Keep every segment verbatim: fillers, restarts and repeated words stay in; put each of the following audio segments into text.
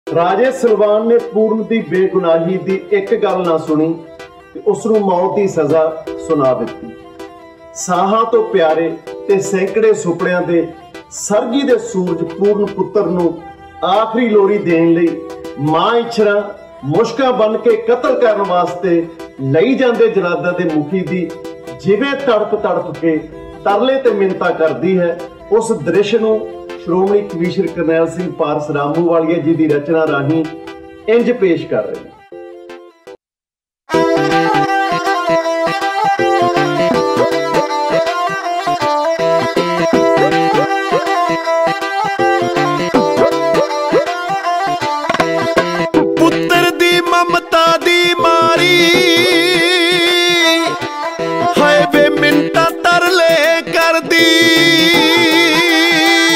राजे Salwan ने पूर्ण की बेगुनाही की एक गल ना सुनी ते उसनूं मौत की सज़ा सुना दी। साहां तो प्यारे ते सैकड़े सुपनियां दे सरगी दे सूरज पूर्ण पुत्र नूं आखिरी लोरी देण लई मां इछरा मुश्कां बन के कतल करन वास्ते लई जांदे जलादां दे मुखी दी जिवें तड़प तड़प के तरले ते मिन्नतां करदी है, उस दृश्य नूं श्रोमणी कवीशर करनैल सिंह पारस रामूवालिया जी की रचना राही इंज पेश कर रहे हैं। पुत्र दी ममता दी मारी हाय वे मिन्नतां तरले कर दी,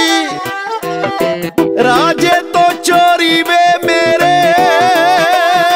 राजे तो चोरी वे मेरे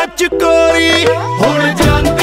ਸੱਚ ਕੋਈ ਹੁਣ ਜਾਂਦੀ